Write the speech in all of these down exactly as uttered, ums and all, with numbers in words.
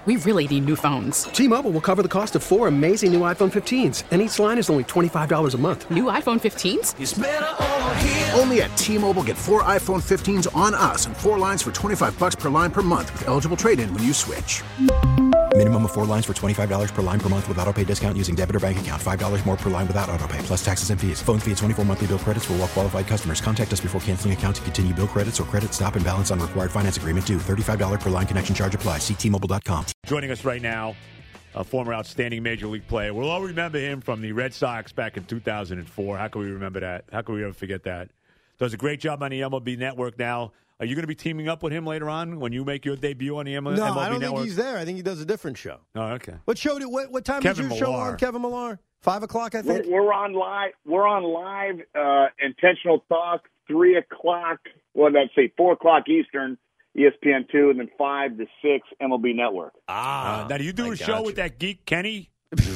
we really need new phones. T-Mobile will cover the cost of four amazing new iPhone fifteens, and each line is only twenty-five dollars a month. New iPhone fifteens? It's better over here. Only at T-Mobile, get four iPhone fifteens on us and four lines for twenty-five dollars per line per month with eligible trade-in when you switch. Minimum of four lines for twenty-five dollars per line per month with autopay discount using debit or bank account. five dollars more per line without autopay, plus taxes and fees. Phone fee at twenty-four monthly bill credits for well-qualified customers. Contact us before canceling account to continue bill credits or credit stop and balance on required finance agreement due. thirty-five dollars per line connection charge applies. See T Mobile dot com. Joining us right now, a former outstanding Major League player. We'll all remember him from the Red Sox back in two thousand four. How can we remember that? How can we ever forget that? Does a great job on the M L B Network now. Are you going to be teaming up with him later on when you make your debut on the M L B no, Network? No, I don't think he's there. I think he does a different show. Oh, okay. What show did? What, what time Kevin did your Millar. show on, Kevin Millar? Five o'clock, I think. We're, we're on live. We're on live. Uh, intentional talk. Three o'clock. Well, let's say four o'clock Eastern. E S P N two, and then five to six M L B Network. Ah, uh, now do you do I a show you. with that geek Kenny?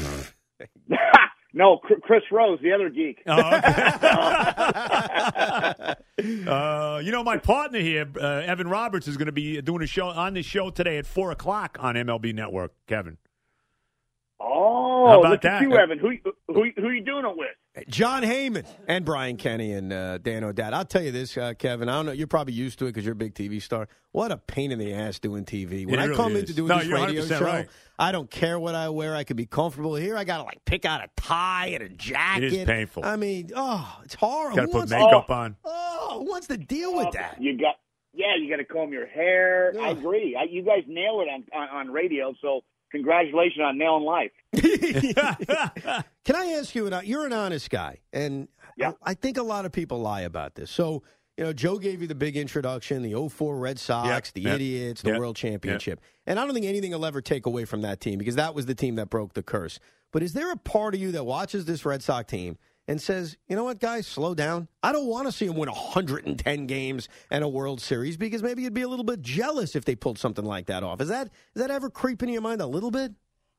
No, Chris Rose, the other geek. Oh, okay. uh, you know, my partner here, uh, Evan Roberts, is going to be doing a show on this show today at four o'clock on M L B Network. Kevin. Oh, How about look that? at you, Evan. Who who who are you doing it with? John Heyman and Brian Kenny and uh, Dan O'Dad. I'll tell you this, uh, Kevin. I don't know. You're probably used to it because you're a big T V star. What a pain in the ass doing T V. When It I really come is. in to do No, this you're radio one hundred percent show, right. I don't care what I wear. I could be comfortable here. I got to like pick out a tie and a jacket. It is painful. I mean, oh, it's horrible. Got to Who put wants makeup oh. on. Oh, who wants to deal with Uh, that? You got yeah. You got to comb your hair. Ugh. I agree. I, you guys nail it on, on on radio. So congratulations on nailing life. Can I ask you, and you're an honest guy, and Yeah. I, I think a lot of people lie about this. So, you know, Joe gave you the big introduction, the oh four Red Sox, Yep, the yep, idiots, the yep, World Championship. And I don't think anything will ever take away from that team because that was the team that broke the curse. But is there a part of you that watches this Red Sox team and says, you know what, guys, slow down? I don't want to see them win one hundred ten games and a World Series because maybe you'd be a little bit jealous if they pulled something like that off. Is that is that ever creep into your mind a little bit?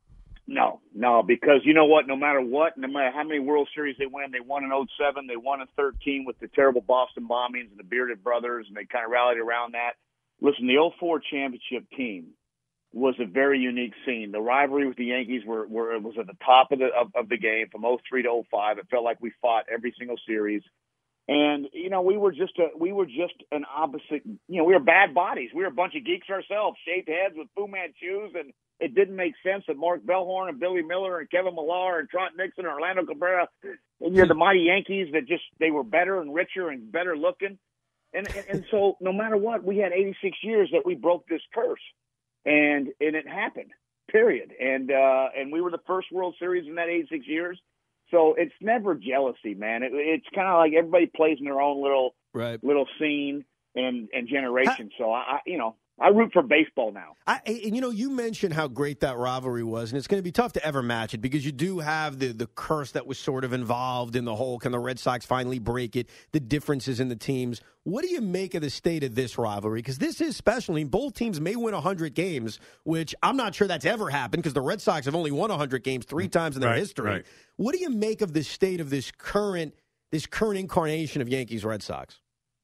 No, no, because you know what? No matter what, no matter how many World Series they win, they won in oh seven, they won in thirteen with the terrible Boston bombings and the Bearded Brothers, and they kind of rallied around that. Listen, the oh four championship team was a very unique scene. The rivalry with the Yankees were, were was at the top of the of, of the game from oh three to oh five. It felt like we fought every single series. And, you know, we were just a, we were just an opposite, you know, we were bad bodies. We were a bunch of geeks ourselves, shaved heads with Fu Manchus, and it didn't make sense that Mark Bellhorn and Billy Miller and Kevin Millar and Trot Nixon and Orlando Cabrera, and you had the mighty Yankees that just, they were better and richer and better looking. And, and, and so no matter what, we had eighty-six years that we broke this curse. And, and it happened, period. And, uh, and we were the first World Series in that eighty-six years. So it's never jealousy, man. It, it's kind of like everybody plays in their own little right. little scene and, and generation. So, I, I, you know, I root for baseball now. I, and, you know, you mentioned how great that rivalry was, and it's going to be tough to ever match it because you do have the, the curse that was sort of involved in the whole, can the Red Sox finally break it, the differences in the teams. What do you make of the state of this rivalry? Because this is special. I mean, both teams may win one hundred games, which I'm not sure that's ever happened because the Red Sox have only won one hundred games three times in their right, history. Right. What do you make of the state of this current this current incarnation of Yankees-Red Sox?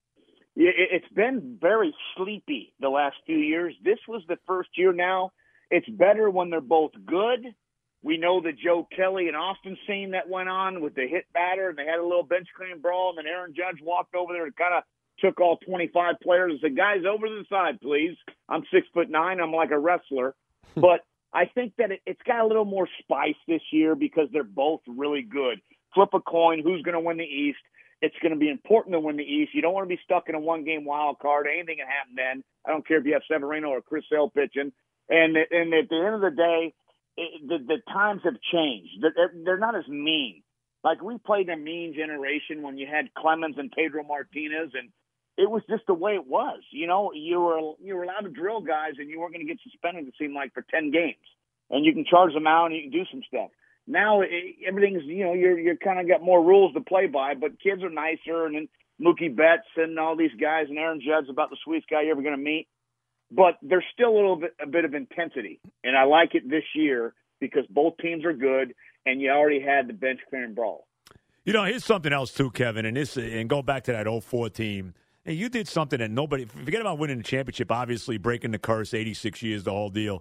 It's been very sleepy the last few years. This was the first year now. It's better when they're both good. We know the Joe Kelly and Austin scene that went on with the hit batter, and they had a little bench cleaning brawl, and then Aaron Judge walked over there and kind of took all twenty-five players and said, guys, over to the side, please. I'm six foot nine. I'm like a wrestler. But I think that it, it's got a little more spice this year because they're both really good. Flip a coin. Who's going to win the East? It's going to be important to win the East. You don't want to be stuck in a one-game wild card. Anything can happen then. I don't care if you have Severino or Chris Sale pitching. And, and at the end of the day, it, the, the times have changed. They're, they're not as mean. Like, we played a mean generation when you had Clemens and Pedro Martinez, and it was just the way it was. You know, you were you were allowed to drill guys, and you weren't going to get suspended, it seemed like, for ten games. And you can charge them out, and you can do some stuff. Now it, everything's, you know, you're you're kind of got more rules to play by, but kids are nicer, and then Mookie Betts and all these guys, and Aaron Judge about the sweetest guy you're ever going to meet. But there's still a little bit a bit of intensity, and I like it this year because both teams are good, and you already had the bench clearing brawl. You know, here's something else too, Kevin, and this and go back to that oh four team. And you did something that nobody – forget about winning the championship, obviously, breaking the curse, eighty-six years, the whole deal.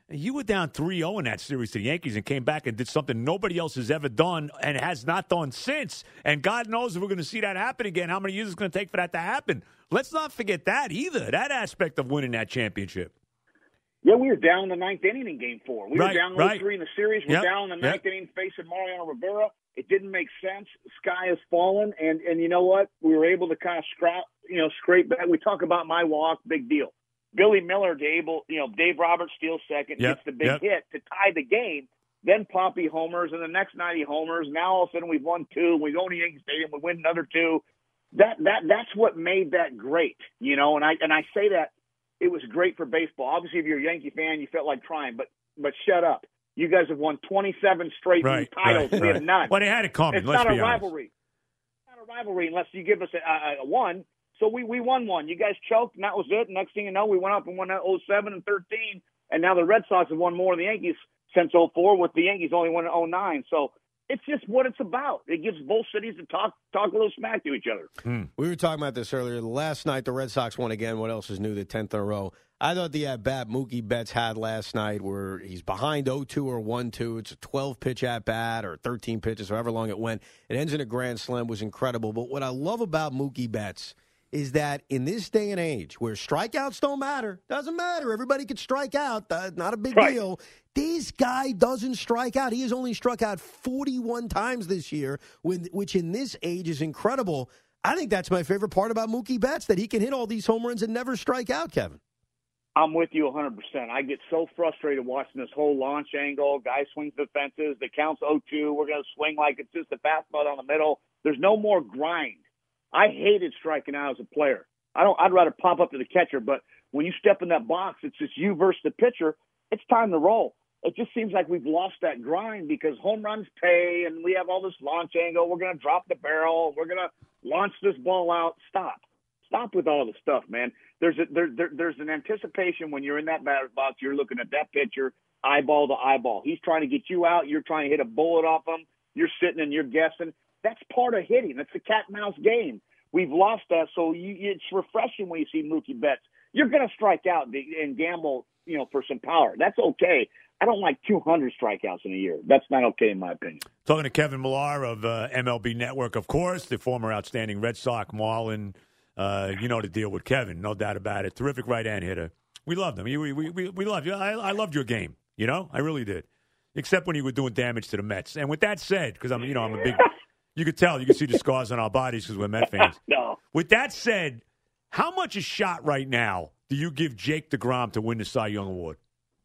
You were down three oh in that series to the Yankees and came back and did something nobody else has ever done and has not done since. And God knows if we're going to see that happen again, how many years it's going to take for that to happen. Let's not forget that either, that aspect of winning that championship. Yeah, we were down in the ninth inning in Game Four. We right, were down oh right. three in the series. We're yep, down in the ninth yep. inning facing Mariano Rivera. It didn't make sense. The sky has fallen, and and you know what? We were able to kind of scrap, you know, scrape back. We talk about my walk, big deal. Billy Miller, able, you know, Dave Roberts steals second, yep, gets the big yep. hit to tie the game. Then Poppy homers, and the next night he homers. Now all of a sudden we've won two. We go to Yankee Stadium, we win another two. That that that's what made that great, you know. And I and I say that it was great for baseball. Obviously, if you're a Yankee fan, you felt like trying, but but shut up. You guys have won twenty-seven straight right, titles. Right, we right. have none. Well, they had it coming. It's let's not be a honest. rivalry. It's not a rivalry unless you give us a, a, a one. So we, we won one. You guys choked, and that was it. Next thing you know, we went up and won oh seven and thirteen, and now the Red Sox have won more than the Yankees since oh four, with the Yankees only won in oh nine. So it's just what it's about. It gives both cities to talk talk a little smack to each other. Hmm. We were talking about this earlier. Last night, the Red Sox won again. What else is new? The tenth in a row. I thought the at-bat Mookie Betts had last night where he's behind oh two or one two. It's a twelve-pitch at-bat or thirteen pitches, however long it went. It ends in a grand slam, was incredible. But what I love about Mookie Betts is that in this day and age where strikeouts don't matter, doesn't matter, everybody could strike out, uh, not a big right. deal, this guy doesn't strike out. He has only struck out forty-one times this year, when, which in this age is incredible. I think that's my favorite part about Mookie Betts, that he can hit all these home runs and never strike out, Kevin. I'm with you one hundred percent. I get so frustrated watching this whole launch angle. Guy swings the fences. The count's oh two. We're going to swing like it's just a fastball down the middle. There's no more grind. I hated striking out as a player. I don't. I'd rather pop up to the catcher. But when you step in that box, it's just you versus the pitcher. It's time to roll. It just seems like we've lost that grind because home runs pay, and we have all this launch angle. We're going to drop the barrel. We're going to launch this ball out. Stop. Stop with all the stuff, man. There's a, there, there, there's an anticipation when you're in that batter's box. You're looking at that pitcher eyeball to eyeball. He's trying to get you out. You're trying to hit a bullet off him. You're sitting and you're guessing. That's part of hitting. That's the cat and mouse game. We've lost that, so you, it's refreshing when you see Mookie Betts. You're going to strike out and gamble, you know, for some power. That's okay. I don't like two hundred strikeouts in a year. That's not okay in my opinion. Talking to Kevin Millar of uh, M L B Network, of course, the former outstanding Red Sox, Marlin. Uh, you know the deal with Kevin, no doubt about it. Terrific right-hand hitter. We loved him. We, we, we, we loved you. I, I loved your game, you know? I really did. Except when you were doing damage to the Mets. And with that said, because I'm, you know, I'm a big – you could tell. You can see the scars on our bodies because we're Met fans. No. With that said, how much a shot right now do you give Jake DeGrom to win the Cy Young Award?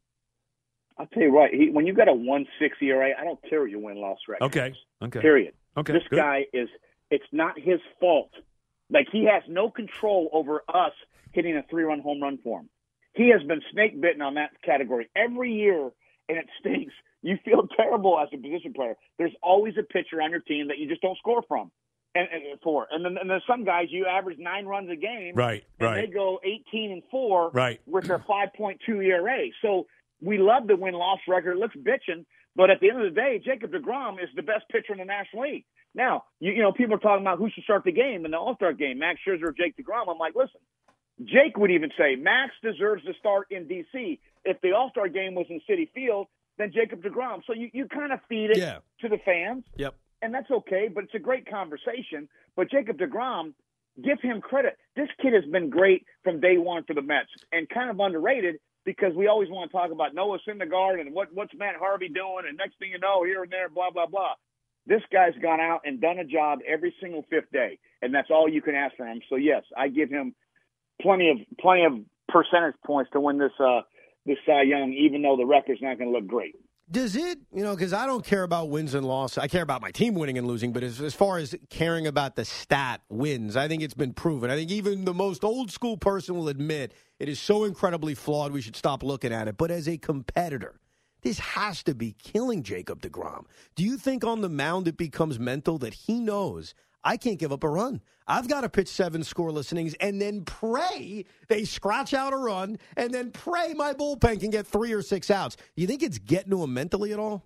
I'll tell you what, he, when you got a one six E R A, I don't care what your win-loss record. Okay, okay. Period. Okay, This good. guy is – it's not his fault. Like, he has no control over us hitting a three-run home run for him. He has been snake-bitten on that category every year, and it stinks. You feel terrible as a position player. There's always a pitcher on your team that you just don't score from and, and for. And then and there's some guys you average nine runs a game, Right, and right. they go eighteen and four Right. with their five point two E R A. So we love the win-loss record. It looks bitching, but at the end of the day, Jacob deGrom is the best pitcher in the National League. Now, you, you know, people are talking about who should start the game in the All-Star game, Max Scherzer or Jake DeGrom. I'm like, listen, Jake would even say Max deserves to start in D C. If the All-Star game was in Citi Field, then Jacob DeGrom. So you, you kind of feed it Yeah. to the fans, Yep. and that's okay, but it's a great conversation. But Jacob DeGrom, give him credit. This kid has been great from day one for the Mets and kind of underrated because we always want to talk about Noah Syndergaard and what, what's Matt Harvey doing, and next thing you know, here and there, blah, blah, blah. This guy's gone out and done a job every single fifth day, and that's all you can ask for him. So, yes, I give him plenty of plenty of percentage points to win this uh, this Cy Young, even though the record's not going to look great. Does it, you know, because I don't care about wins and losses. I care about my team winning and losing, but as, as far as caring about the stat wins, I think it's been proven. I think even the most old school person will admit it is so incredibly flawed we should stop looking at it. But as a competitor, this has to be killing Jacob DeGrom. Do you think on the mound it becomes mental that he knows I can't give up a run? I've got to pitch seven scoreless innings and then pray they scratch out a run and then pray my bullpen can get three or six outs. You think it's getting to him mentally at all?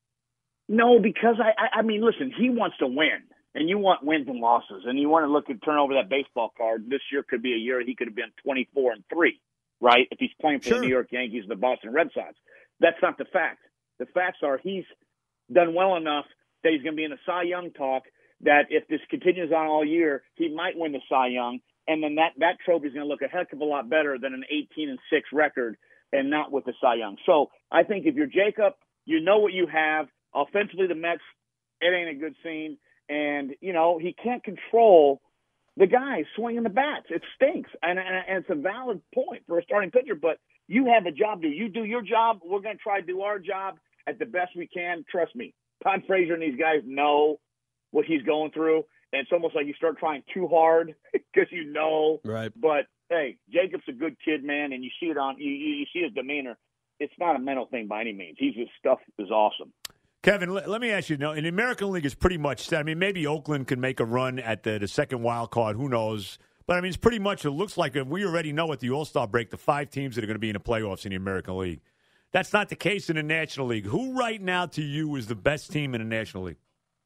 No, because, I, I, I mean, listen, he wants to win, and you want wins and losses, and you want to look and turn over that baseball card. This year could be a year he could have been twenty-four and three, right, if he's playing for Sure. the New York Yankees and the Boston Red Sox. That's not the fact. The facts are he's done well enough that he's going to be in the Cy Young talk, that if this continues on all year, he might win the Cy Young, and then that, that trophy is going to look a heck of a lot better than an eighteen and six record and not with the Cy Young. So I think if you're Jacob, you know what you have. Offensively, the Mets, it ain't a good scene. And, you know, he can't control the guy swinging the bats. It stinks. And, and, and it's a valid point for a starting pitcher, but you have a job to do. You do your job. We're going to try to do our job at the best we can. Trust me. Todd Frazier and these guys know what he's going through. And it's almost like you start trying too hard because you know. Right. But, hey, Jacob's a good kid, man, and you see it on you, you see his demeanor. It's not a mental thing by any means. He's his stuff is awesome. Kevin, let, let me ask you, you know, in the American League, it's pretty much set. I mean, maybe Oakland can make a run at the, the second wild card. Who knows? But, I mean, it's pretty much, it looks like we already know at the All-Star break the five teams that are going to be in the playoffs in the American League. That's not the case in the National League. Who right now to you is the best team in the National League?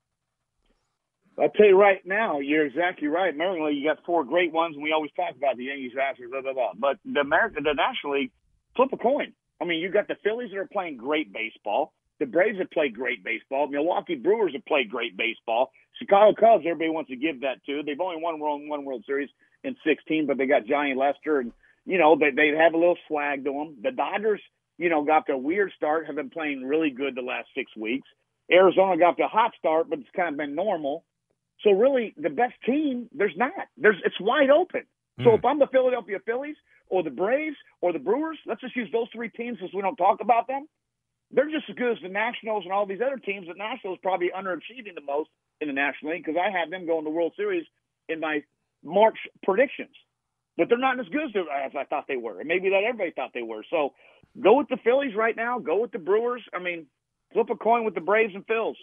I'll tell you right now, you're exactly right. American League, you got four great ones, and we always talk about the Yankees, Astros, blah, blah, blah. But the American, the National League, flip a coin. I mean, you got the Phillies that are playing great baseball. The Braves have played great baseball. Milwaukee Brewers have played great baseball. Chicago Cubs, everybody wants to give that to. They've only won one, one World Series in sixteen, but they got Johnny Lester, and, you know, they, they have a little swag to them. The Dodgers, you know, got the weird start, have been playing really good the last six weeks. Arizona got the hot start, but it's kind of been normal. So really, the best team, there's not. There's It's wide open. So Mm. if I'm the Philadelphia Phillies or the Braves or the Brewers, let's just use those three teams since we don't talk about them. They're just as good as the Nationals and all these other teams. The Nationals probably underachieving the most in the National League because I had them going to the World Series in my March predictions. But they're not as good as, as I thought they were. And maybe that everybody thought they were. So go with the Phillies right now. Go with the Brewers. I mean, flip a coin with the Braves and Phils.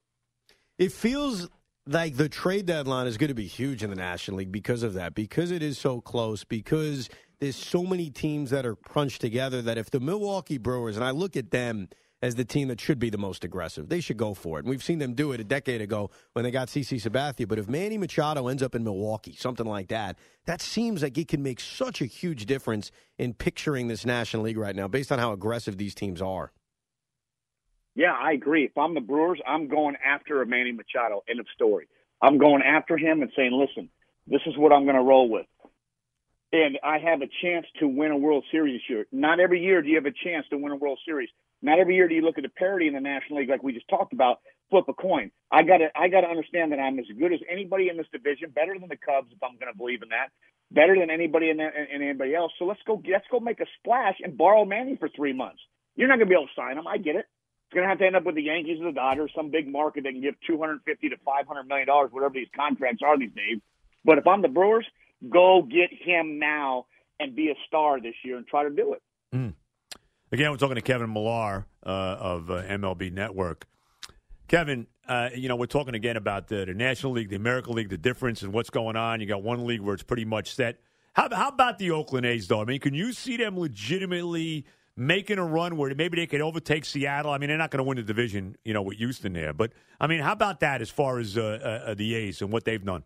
It feels like the trade deadline is going to be huge in the National League because of that, because it is so close, because there's so many teams that are crunched together that if the Milwaukee Brewers, and I look at them as the team that should be the most aggressive, they should go for it. And we've seen them do it a decade ago when they got CeCe Sabathia. But if Manny Machado ends up in Milwaukee, something like that, that seems like it can make such a huge difference in picturing this National League right now based on how aggressive these teams are. Yeah, I agree. If I'm the Brewers, I'm going after a Manny Machado. End of story. I'm going after him and saying, listen, this is what I'm going to roll with. And I have a chance to win a World Series this year. Not every year do you have a chance to win a World Series. Not every year do you look at the parity in the National League like we just talked about, flip a coin. I got to I got to understand that I'm as good as anybody in this division, better than the Cubs if I'm going to believe in that, better than anybody in, that, in anybody else. So let's go let's go make a splash and borrow Manny for three months. You're not going to be able to sign him. I get it. It's going to have to end up with the Yankees or the Dodgers, some big market that can give two hundred fifty to five hundred million dollars, whatever these contracts are these days. But if I'm the Brewers, go get him now and be a star this year and try to do it. Mm. Again, we're talking to Kevin Millar uh, of uh, M L B Network. Kevin, uh, you know, we're talking again about the, the National League, the American League, the difference and what's going on. You got one league where it's pretty much set. How, how about the Oakland A's, though? I mean, can you see them legitimately making a run where maybe they could overtake Seattle? I mean, they're not going to win the division, you know, with Houston there. But, I mean, how about that as far as uh, uh, the A's and what they've done?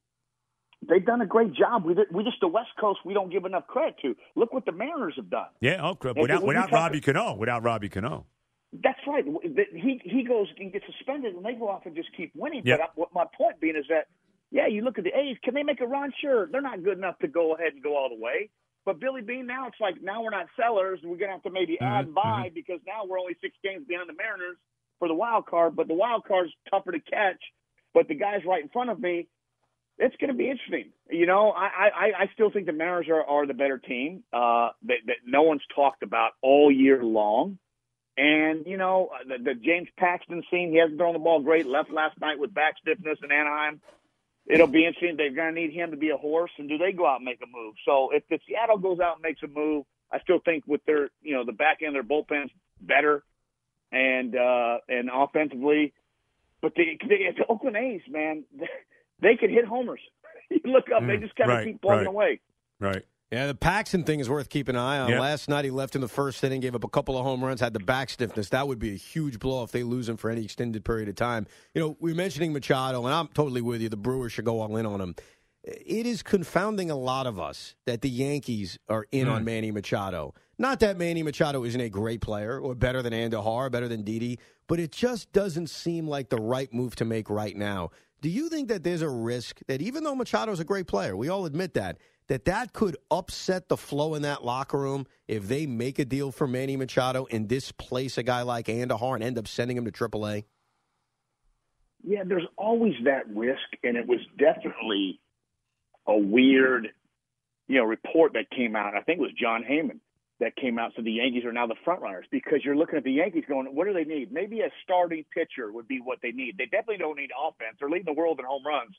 They've done a great job. We we just the West Coast we don't give enough credit to. Look what the Mariners have done. Yeah, okay. without without Robbie Cano, without Robbie Cano. That's right. He he goes and gets suspended, and they go off and just keep winning. Yep. But what my point being is that, yeah, you look at the A's. Can they make a run? Sure, they're not good enough to go ahead and go all the way. But Billy Beane, now it's like now we're not sellers. We're going to have to maybe mm-hmm. add and buy mm-hmm. because now we're only six games behind the Mariners for the wild card. But the wild card's tougher to catch. But the guys right in front of me, it's going to be interesting. You know, I, I, I still think the Mariners are, are the better team uh, that, that no one's talked about all year long. And, you know, the, the James Paxton scene, he hasn't thrown the ball great, left last night with back stiffness in Anaheim. It'll be interesting. They're going to need him to be a horse, and do they go out and make a move? So if the Seattle goes out and makes a move, I still think with their, you know, the back end of their bullpen's better and uh, and offensively. But the, the, the Oakland A's, man, they could hit homers. You look up, mm, they just kind of right, keep plugging right, away. Right. Yeah, the Paxton thing is worth keeping an eye on. Yep. Last night he left in the first inning, gave up a couple of home runs, had the back stiffness. That would be a huge blow if they lose him for any extended period of time. You know, we were mentioning Machado, and I'm totally with you. The Brewers should go all in on him. It is confounding a lot of us that the Yankees are in mm. on Manny Machado. Not that Manny Machado isn't a great player or better than Andujar, better than Didi, but it just doesn't seem like the right move to make right now. Do you think that there's a risk that even though Machado's a great player, we all admit that, that that could upset the flow in that locker room if they make a deal for Manny Machado and displace a guy like Andujar and end up sending him to triple A? Yeah, there's always that risk, and it was definitely a weird, you know, report that came out. I think it was John Heyman that came out, so the Yankees are now the front runners, because you're looking at the Yankees going, what do they need? Maybe a starting pitcher would be what they need. They definitely don't need offense. They're leading the world in home runs.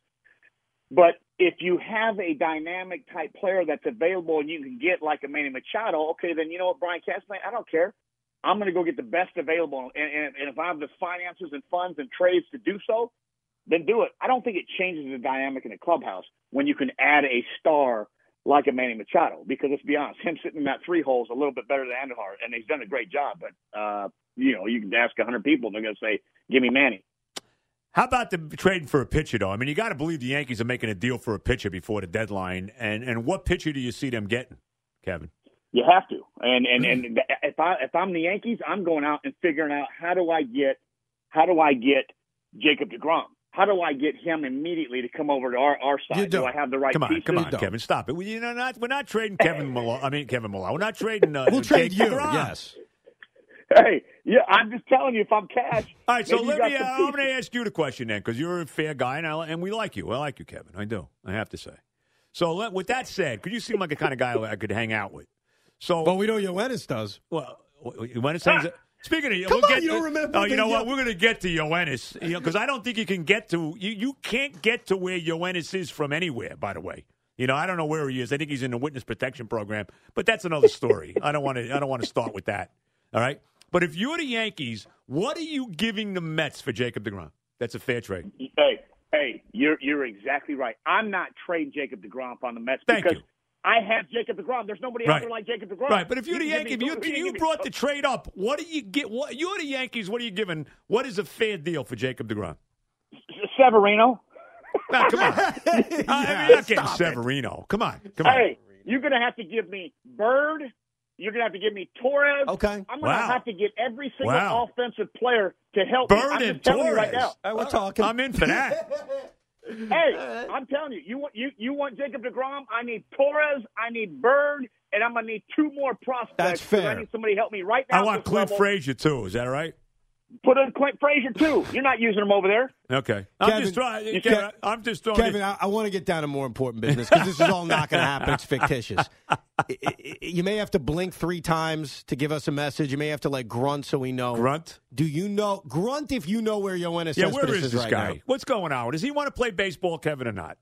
But if you have a dynamic type player that's available and you can get like a Manny Machado, okay, then you know what, Brian Cashman, I don't care. I'm going to go get the best available, and, and, and if I have the finances and funds and trades to do so, then do it. I don't think it changes the dynamic in the clubhouse when you can add a star like a Manny Machado, because let's be honest, him sitting in that three hole is a little bit better than Andujar, and he's done a great job. But, uh, you know, you can ask one hundred people, and they're going to say, give me Manny. How about the trading for a pitcher, though? I mean, you got to believe the Yankees are making a deal for a pitcher before the deadline. And, and what pitcher do you see them getting, Kevin? You have to. And and, and if, I, if I'm the Yankees, I'm going out and figuring out how do I get how do I get Jacob deGrom? How do I get him immediately to come over to our, our side? Do I have the right come on, pieces? Come on, Kevin, stop it. We, you know, not, we're not trading Kevin Malone. I mean, Kevin Malone. We're not trading uh, We'll trade Jake you, DeGrom. yes. Hey, yeah, I'm just telling you, if I'm cash. All right, so let me, uh, I'm going going to ask you the question then, because you're a fair guy, and, I, and we like you. I like you, Kevin. I do. I have to say. So let, with that said, could you seem like a kind of guy I could hang out with? So, Well, we know Yoenis does. Well, Yoenis hangs. Speaking of, Come we'll on, get, you don't remember Oh, you the- know what? We're going to get to Yoenis, you know, because I don't think you can get to you. You can't get to where Yoenis is from anywhere. By the way, you know, I don't know where he is. I think he's in the witness protection program, but that's another story. I don't want to. I don't want to start with that. All right. But if you're the Yankees, what are you giving the Mets for Jacob deGrom? That's a fair trade. Hey, hey, you're you're exactly right. I'm not trading Jacob deGrom on the Mets Thank because you. I have Jacob deGrom. There's nobody Right. out there like Jacob deGrom. Right, but if you're the can give Yankees, me- you, can you give me- brought the trade up. What do you get? What you're the Yankees? What are you giving? What is a fair deal for Jacob deGrom? Severino. No, come on. I mean, you're not getting Severino. Come on, come on. Hey, you're going to have to give me Bird. You're going to have to give me Torres. Okay. I'm going to Wow. have to get every single Wow. offensive player to help me. Bird I'm and just telling you Torres. right now. All right, we're talking. I'm in for that. Hey, I'm telling you, you want you, you want Jacob deGrom? I need Torres. I need Bird, and I'm going to need two more prospects. That's 'cause fair. I need somebody to help me right now. I at want this Clint level. Frazier too. Is that all right? Put in Clint Frazier too. You're not using him over there. Okay. I'm Kevin, just trying. you Kevin, can't- I'm just throwing. Kevin, it- I, I want to get down to more important business because this is all not going to happen. It's fictitious. I- I- you may have to blink three times to give us a message. You may have to like grunt so we know. Grunt. Do you know grunt if you know where Yoenis Yeah, Cespedes where is this right guy? now? What's going on? Does he want to play baseball, Kevin, or not?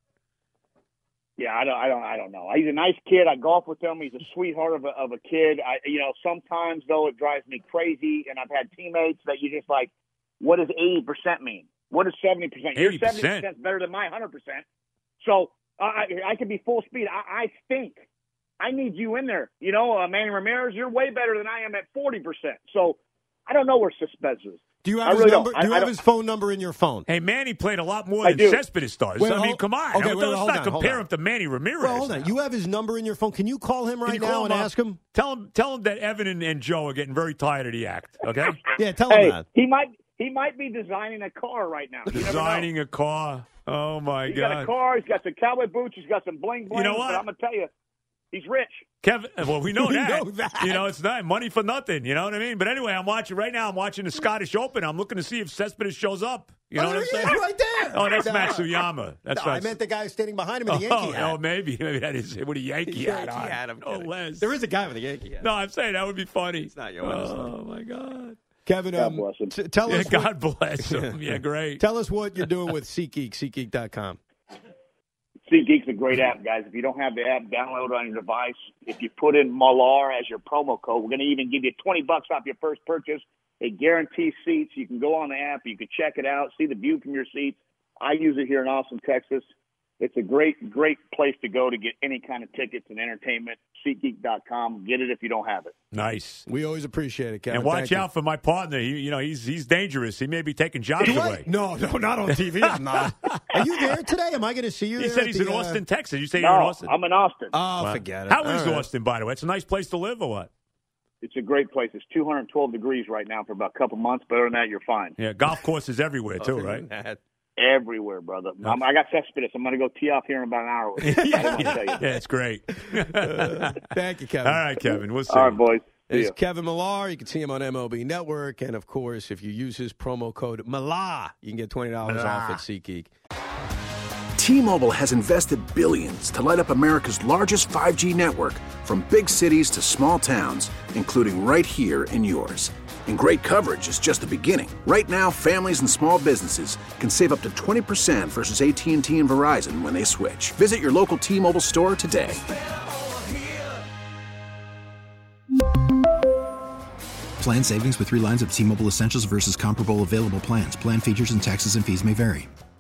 Yeah, I don't, I don't, I don't know. He's a nice kid. I golf with him. He's a sweetheart of a, of a kid. I, you know, sometimes though it drives me crazy, and I've had teammates that you just like, what does eighty percent mean? What is seventy percent? Your eighty percent. seventy percent is better than my one hundred percent. So uh, I, I can be full speed. I, I stink. I need you in there. You know, uh, Manny Ramirez, you're way better than I am at forty percent. So I don't know where Cespedes is. Do you have I his really number? don't. Do you I- I have don't- his phone number in your phone? Hey, Manny played a lot more I than do. Cespedes does. Wait, I mean, hold- come on. okay, Let's wait, hold not on, hold compare on. him to Manny Ramirez. Well, hold on. now. You have his number in your phone. Can you call him Can right you now call and up? ask him? Tell him, tell him that Evan and, and Joe are getting very tired of the act. Okay, Yeah, tell him Hey, that. he might he might be designing a car right now. You never know. designing a car. Oh my He's God, got a car. He's got some cowboy boots. He's got some bling bling. You know what? But I'm gonna tell you, he's rich. Kevin. Well, we know We that. know that. You know, it's not money for nothing. You know what I mean? But anyway, I'm watching right now. I'm watching the Scottish Open. I'm looking to see if Cespedes shows up. You know Oh, what I'm there he saying? is, right there. Oh, that's No. Matsuyama. That's No, I right. meant the guy standing behind him in the Yankee oh, hat. oh, maybe, maybe that is it with a Yankee, Yankee hat on. hat, I'm no kidding. less. There is a guy with a Yankee hat. No, I'm saying that would be funny. It's not Yoenis. Oh my God. Kevin, God um, bless him. t- tell Yeah, us. God what, bless him. Yeah, great. Tell us what you're doing with SeatGeek, SeatGeek dot com. SeatGeek's a great app, guys. If you don't have the app, download it on your device. If you put in Malar as your promo code, we're going to even give you twenty bucks off your first purchase. It guarantees seats. You can go on the app. You can check it out, see the view from your seats. I use it here in Austin, Texas. It's a great, great place to go to get any kind of tickets and entertainment. SeatGeek dot com. Get it if you don't have it. Nice. We always appreciate it, Kevin. And watch Thank you. out for my partner. He, you know, he's he's dangerous. He may be taking jobs Do I? away. No, no, not on T V. I'm not. Are you there today? Am I going to see you He there said at he's the, in uh, Austin, Texas. You say you're in No, Austin? I'm in Austin. Oh, Wow. forget it. How is All right. Austin, by the way? It's a nice place to live, or what? It's a great place. It's two hundred twelve degrees right now for about a couple months. But other than that, you're fine. Yeah, golf courses everywhere too, Other right? than that. Everywhere, brother. I'm, I got Cespedes. I'm going to go tee off here in about an hour. With you. I didn't want to tell you. Yeah, it's great. Uh, thank you, Kevin. All right, Kevin. We'll see. All right, boys. See It's ya. Kevin Millar. You can see him on M L B Network. And, of course, if you use his promo code MILAR, you can get twenty dollars Millar. off at SeatGeek. T-Mobile has invested billions to light up America's largest five G network, from big cities to small towns, including right here in yours. And great coverage is just the beginning. Right now, families and small businesses can save up to twenty percent versus A T and T and Verizon when they switch. Visit your local T-Mobile store today. Plan savings with three lines of T-Mobile Essentials versus comparable available plans. Plan features and taxes and fees may vary.